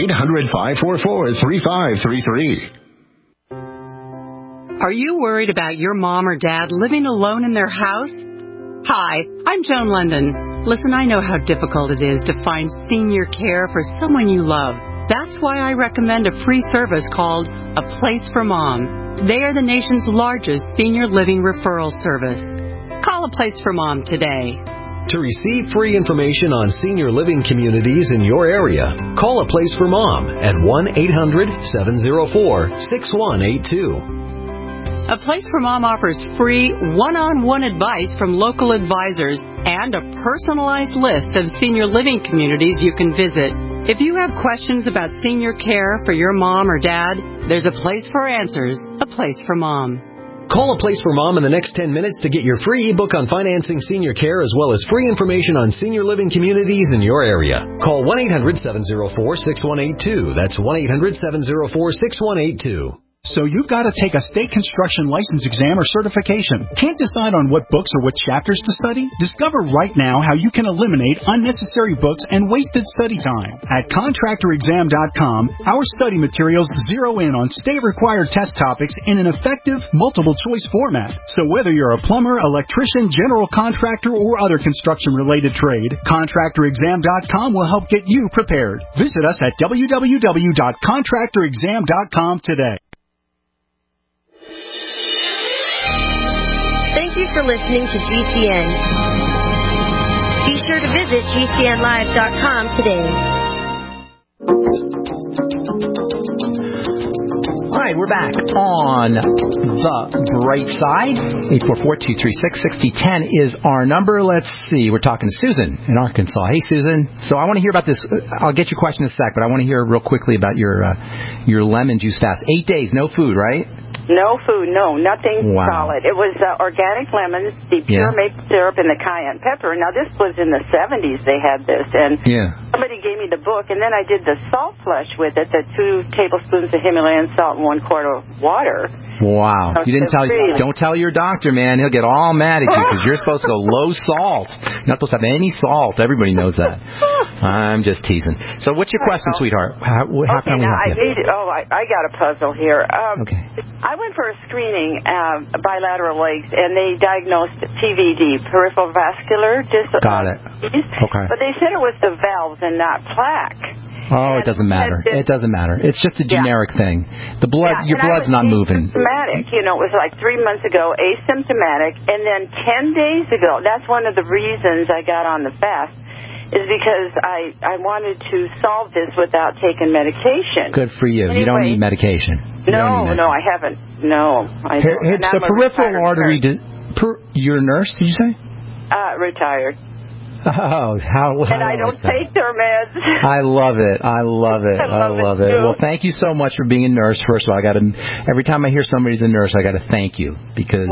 800-544-3533. Are you worried about your mom or dad living alone in their house? Hi, I'm Joan London. Listen, I know how difficult it is to find senior care for someone you love. That's why I recommend a free service called A Place for Mom. They are the nation's largest senior living referral service. Call A Place for Mom today. To receive free information on senior living communities in your area, call A Place for Mom at 1-800-704-6182. A Place for Mom offers free one-on-one advice from local advisors and a personalized list of senior living communities you can visit. If you have questions about senior care for your mom or dad, there's a place for answers, A Place for Mom. Call A Place for Mom in the next 10 minutes to get your free ebook on financing senior care as well as free information on senior living communities in your area. Call 1-800-704-6182. That's 1-800-704-6182. So you've got to take a state construction license exam or certification. Can't decide on what books or what chapters to study? Discover right now how you can eliminate unnecessary books and wasted study time. At contractorexam.com, our study materials zero in on state-required test topics in an effective, multiple-choice format. So whether you're a plumber, electrician, general contractor, or other construction-related trade, contractorexam.com will help get you prepared. Visit us at www.contractorexam.com today. Thank you for listening to GCN. Be sure to visit GCNlive.com today. All right, we're back on The Bright Side. 844-236-6010 is our number. Let's see. We're talking to Susan in Arkansas. Hey, Susan. So I want to hear about this. I'll get your question in a sec, but I want to hear real quickly about your lemon juice fast. 8 days, no food, right? No food, no, nothing solid. It was organic lemons, the pure maple syrup, and the cayenne pepper. Now, this was in the 70s they had this, and somebody gave me the book, and then I did the salt flush with it, the 2 tablespoons of Himalayan salt and 1 quart of water. Wow. You didn't don't tell your doctor, man. He'll get all mad at you because you're supposed to go low salt. You're not supposed to have any salt. Everybody knows that. I'm just teasing. So what's your question, sweetheart? How can we help you? I got a puzzle here. Okay. I went for a screening, bilateral legs, and they diagnosed PVD, peripheral vascular disease. Got it. Okay. But they said it was the valves and not plaque. Oh, it doesn't matter. It doesn't matter. It's just a generic thing. The blood, your blood's not moving. Asymptomatic. You know, it was like 3 months ago, asymptomatic, and then 10 days ago. That's one of the reasons I got on the fast. Is because I wanted to solve this without taking medication. Good for you. Anyway, you don't need medication. No, I haven't. No, I don't. It's a peripheral artery. You're a nurse, did you say? Retired. Oh, how and I don't take their meds. I love it. I love it. I love it. Well, thank you so much for being a nurse. First of all, every time I hear somebody's a nurse, I got to thank you because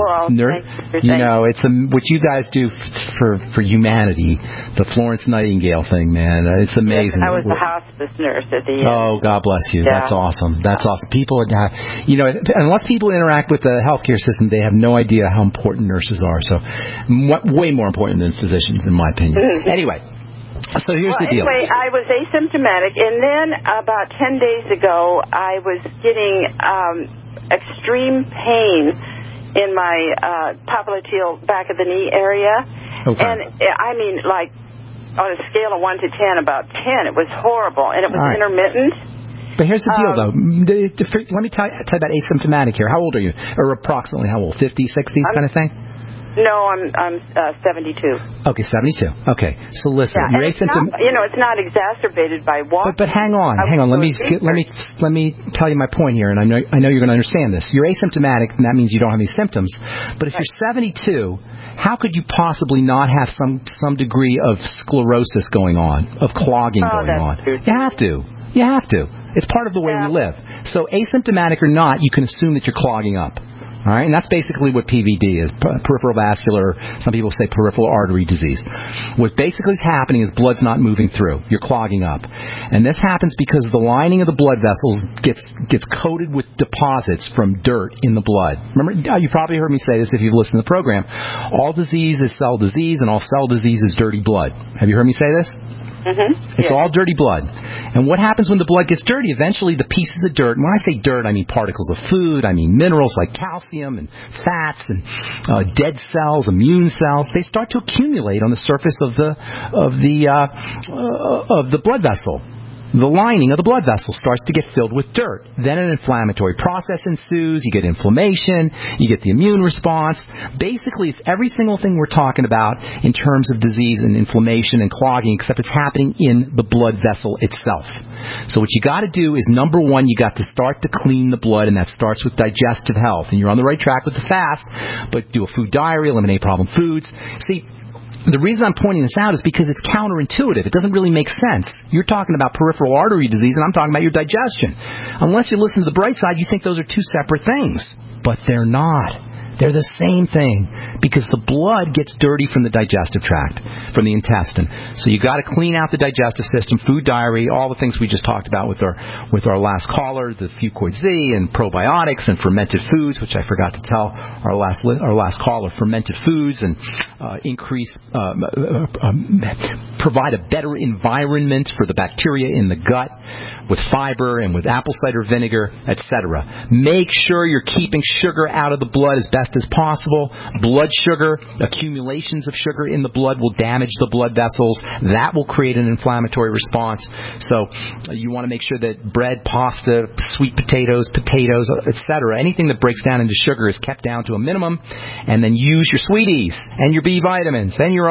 it's what you guys do for humanity. The Florence Nightingale thing, man, it's amazing. I was a hospice nurse at the end. Oh, God bless you. Yeah. That's awesome. That's awesome. People, unless people interact with the healthcare system, they have no idea how important nurses are. So, way more important than physicians, in my opinion. Anyway, so here's the deal. Anyway, I was asymptomatic, and then about 10 days ago, I was getting extreme pain in my popliteal back of the knee area. Okay. And I mean, like, on a scale of 1 to 10, about 10. It was horrible, and it was intermittent. But here's the deal, though. Let me tell you about asymptomatic here. How old are you? Or approximately how old? 50s, 60s kind of thing? No, I'm 72. Okay, 72. Okay, so listen, you're asymptomatic. It's not exacerbated by walking. But hang on. Let me tell you my point here, and I know you're going to understand this. You're asymptomatic, and that means you don't have any symptoms. But if you're 72, how could you possibly not have some degree of sclerosis going on, of clogging going on? True. You have to. It's part of the way we live. So asymptomatic or not, you can assume that you're clogging up. All right, and that's basically what PVD is, peripheral vascular, some people say peripheral artery disease. What basically is happening is blood's not moving through. You're clogging up. And this happens because the lining of the blood vessels gets coated with deposits from dirt in the blood. Remember, you probably heard me say this if you've listened to the program. All disease is cell disease, and all cell disease is dirty blood. Have you heard me say this? Mm-hmm. It's all dirty blood. And what happens when the blood gets dirty? Eventually the pieces of dirt, and when I say dirt, I mean particles of food, I mean minerals like calcium and fats and dead cells, immune cells, they start to accumulate on the surface of the blood vessel. The lining of the blood vessel starts to get filled with dirt. Then an inflammatory process ensues. You get inflammation. You get the immune response. Basically, it's every single thing we're talking about in terms of disease and inflammation and clogging, except it's happening in the blood vessel itself. So what you got to do is, number one, you got to start to clean the blood, and that starts with digestive health. And you're on the right track with the fast, but do a food diary, eliminate problem foods. See, the reason I'm pointing this out is because it's counterintuitive. It doesn't really make sense. You're talking about peripheral artery disease, and I'm talking about your digestion. Unless you listen to the bright side, you think those are two separate things. But they're not. They're the same thing, because the blood gets dirty from the digestive tract, from the intestine. So you got to clean out the digestive system, food diary, all the things we just talked about with our last caller, the Fucoid Z and probiotics and fermented foods, which I forgot to tell our last caller, fermented foods and provide a better environment for the bacteria in the gut with fiber and with apple cider vinegar, etc. Make sure you're keeping sugar out of the blood as best as possible. Blood sugar, accumulations of sugar in the blood will damage the blood vessels. That will create an inflammatory response. So you want to make sure that bread, pasta, sweet potatoes, etc., anything that breaks down into sugar is kept down to a minimum. And then use your sweeties and your B vitamins and your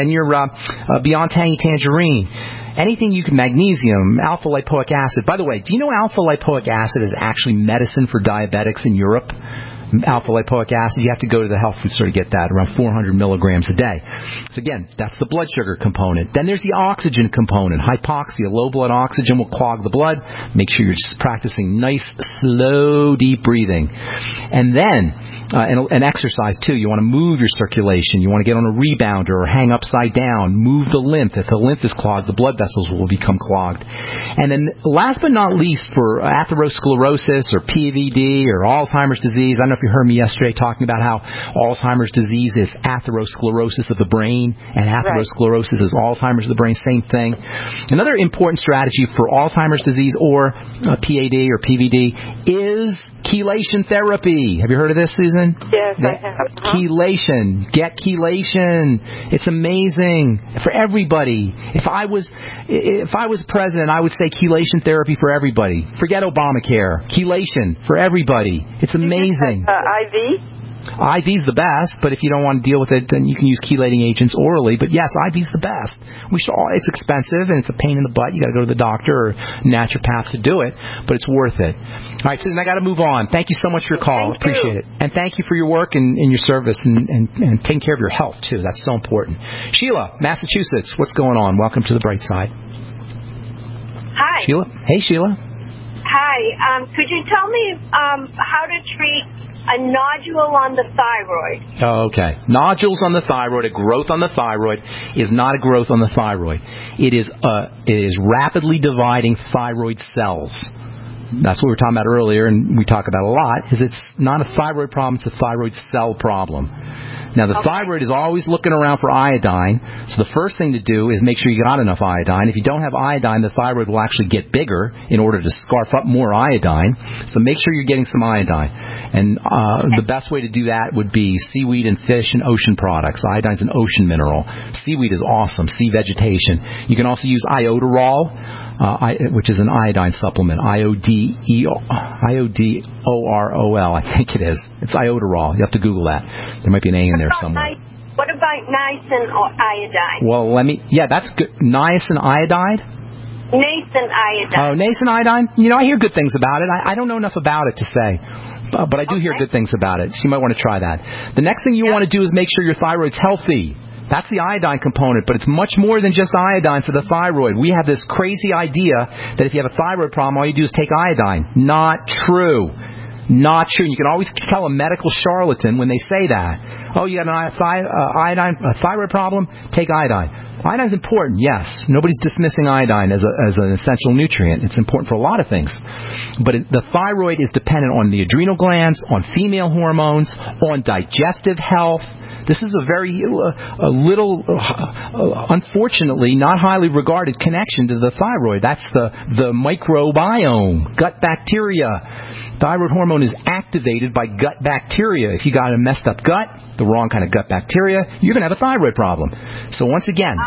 Beyond Tangy Tangerine. Anything you can, magnesium, alpha-lipoic acid. By the way, do you know alpha-lipoic acid is actually medicine for diabetics in Europe? Alpha-lipoic acid, you have to go to the health food store to get that, around 400 milligrams a day. So again, that's the blood sugar component. Then there's the oxygen component. Hypoxia, low blood oxygen will clog the blood. Make sure you're just practicing nice, slow, deep breathing. And then and exercise too. You want to move your circulation. You want to get on a rebounder or hang upside down. Move the lymph. If the lymph is clogged, the blood vessels will become clogged. And then last but not least, for atherosclerosis or PVD or Alzheimer's disease, I don't know if you heard me yesterday talking about how Alzheimer's disease is atherosclerosis of the brain and atherosclerosis is Alzheimer's of the brain, same thing. Another important strategy for Alzheimer's disease or PAD or PVD is chelation therapy. Have you heard of this, Susan? Yes, I have. Chelation. Get chelation. It's amazing for everybody. If I was president, I would say chelation therapy for everybody. Forget Obamacare. Chelation for everybody. It's amazing. IV? IV's the best, but if you don't want to deal with it, then you can use chelating agents orally. But yes, IV's the best. It's expensive and it's a pain in the butt. You got to go to the doctor or naturopath to do it, but it's worth it. All right, Susan, I got to move on. Thank you so much for your call. Appreciate it. And thank you for your work and your service and taking care of your health, too. That's so important. Sheila, Massachusetts, what's going on? Welcome to the bright side. Hi. Sheila? Hey, Sheila. Hi. Could you tell me how to treat a nodule on the thyroid? Oh, okay. Nodules on the thyroid, a growth on the thyroid, is not a growth on the thyroid. It is rapidly dividing thyroid cells. That's what we were talking about earlier, and we talk about a lot, is it's not a thyroid problem, it's a thyroid cell problem. Now, the thyroid is always looking around for iodine, so the first thing to do is make sure you got enough iodine. If you don't have iodine, the thyroid will actually get bigger in order to scarf up more iodine, so make sure you're getting some iodine. And the best way to do that would be seaweed and fish and ocean products. Iodine's an ocean mineral. Seaweed is awesome, sea vegetation. You can also use iodoral, which is an iodine supplement, IODOROL, I think it is. It's iodoral. You have to Google that. There might be an A in there somewhere. What about niacin or iodine? Well, that's good. Niacin iodide? Niacin iodine. Oh, niacin iodine? You know, I hear good things about it. I don't know enough about it to say. But I do hear good things about it, so you might want to try that. The next thing you want to do is make sure your thyroid's healthy. That's the iodine component, but it's much more than just iodine for the thyroid. We have this crazy idea that if you have a thyroid problem, all you do is take iodine. Not true. Not true. You can always tell a medical charlatan when they say that. Oh, you got a thyroid problem? Take iodine. Iodine's important, yes. Nobody's dismissing iodine as an essential nutrient. It's important for a lot of things. But the thyroid is dependent on the adrenal glands, on female hormones, on digestive health. This is a very unfortunately, not highly regarded connection to the thyroid. That's the microbiome, gut bacteria. Thyroid hormone is activated by gut bacteria. If you got a messed up gut, the wrong kind of gut bacteria, you're going to have a thyroid problem. So once again,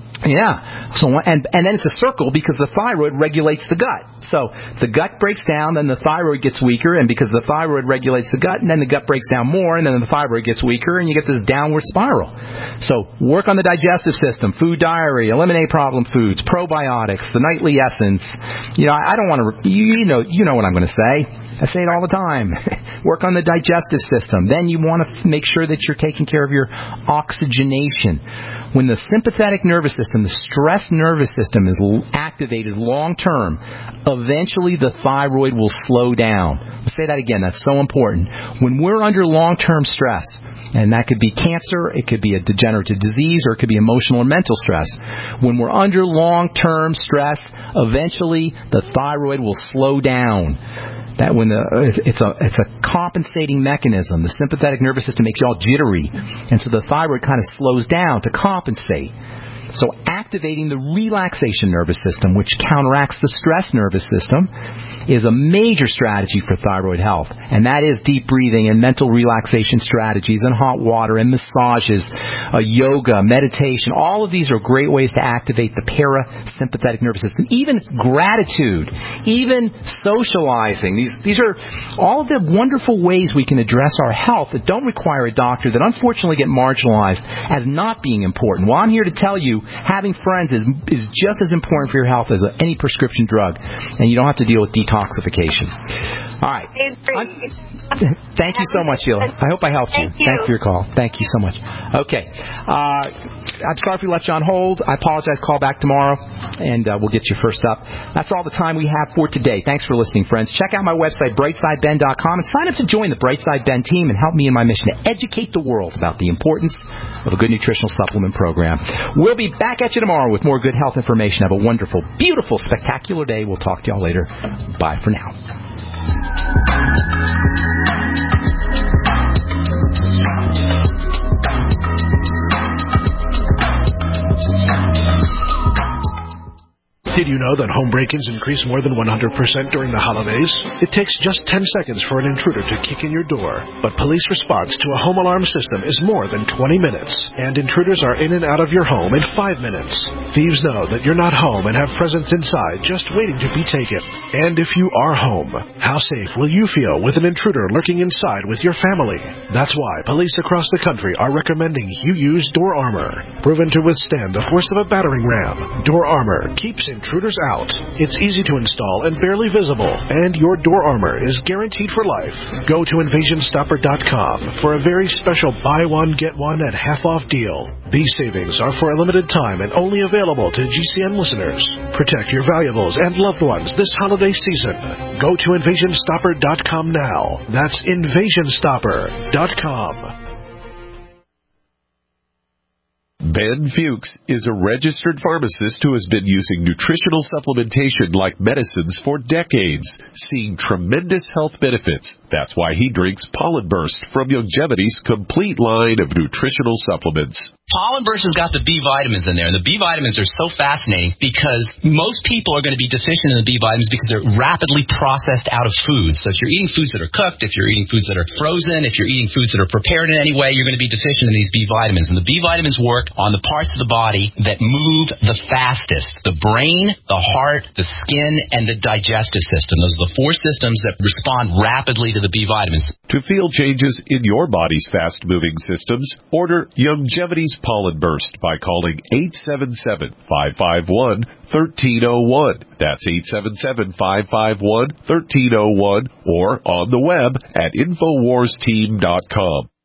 yeah. So and then it's a circle because the thyroid regulates the gut. So the gut breaks down, then the thyroid gets weaker, and because the thyroid regulates the gut, and then the gut breaks down more, and then the thyroid gets weaker, and you get this downward spiral. So work on the digestive system, food diary, eliminate problem foods, probiotics, the nightly essence. I don't want to. You know what I'm going to say. I say it all the time. Work on the digestive system. Then you want to make sure that you're taking care of your oxygenation. When the sympathetic nervous system, the stress nervous system is activated long term, eventually the thyroid will slow down. I'll say that again. That's so important. When we're under long-term stress, and that could be cancer, it could be a degenerative disease, or it could be emotional or mental stress. When we're under long-term stress, eventually the thyroid will slow down. That when it's a compensating mechanism. The sympathetic nervous system makes you all jittery, and so the thyroid kind of slows down to compensate. So activating the relaxation nervous system, which counteracts the stress nervous system, is a major strategy for thyroid health. And that is deep breathing and mental relaxation strategies and hot water and massages, yoga, meditation. All of these are great ways to activate the parasympathetic nervous system. Even gratitude, even socializing. These are all of the wonderful ways we can address our health that don't require a doctor, that unfortunately get marginalized as not being important. Well, I'm here to tell you, having friends is just as important for your health as any prescription drug, and you don't have to deal with detoxification. All right. Thank you so much, Sheila. I hope I helped you. Thank you for your call. Thank you so much. Okay. I'm sorry if we left you on hold. I apologize. Call back tomorrow, and we'll get you first up. That's all the time we have for today. Thanks for listening, friends. Check out my website, brightsideben.com, and sign up to join the Brightside Ben team and help me in my mission to educate the world about the importance of a good nutritional supplement program. We'll be back at you tomorrow with more good health information. Have a wonderful, beautiful, spectacular day. We'll talk to y'all later. Bye for now. Did you know that home break-ins increase more than 100% during the holidays? It takes just 10 seconds for an intruder to kick in your door, but police response to a home alarm system is more than 20 minutes, and intruders are in and out of your home in 5 minutes. Thieves know that you're not home and have presents inside just waiting to be taken. And if you are home, how safe will you feel with an intruder lurking inside with your family? That's why police across the country are recommending you use Door Armor. Proven to withstand the force of a battering ram, Door Armor keeps intruders out. It's easy to install and barely visible, and your Door Armor is guaranteed for life. Go to InvasionStopper.com for a very special buy one, get one at half-off deal. These savings are for a limited time and only available to GCN listeners. Protect your valuables and loved ones this holiday season. Go to InvasionStopper.com now. That's InvasionStopper.com. Ben Fuchs is a registered pharmacist who has been using nutritional supplementation like medicines for decades, seeing tremendous health benefits. That's why he drinks Pollen Burst from Youngevity's complete line of nutritional supplements. Pollen Burst has got the B vitamins in there, and the B vitamins are so fascinating because most people are going to be deficient in the B vitamins because they're rapidly processed out of food. So if you're eating foods that are cooked, if you're eating foods that are frozen, if you're eating foods that are prepared in any way, you're going to be deficient in these B vitamins. And the B vitamins work on the parts of the body that move the fastest: the brain, the heart, the skin, and the digestive system. Those are the four systems that respond rapidly to the B vitamins. To feel changes in your body's fast-moving systems, order Youngevity's Pollen Burst by calling 877-551-1301. That's 877-551-1301, or on the web at InfoWarsTeam.com.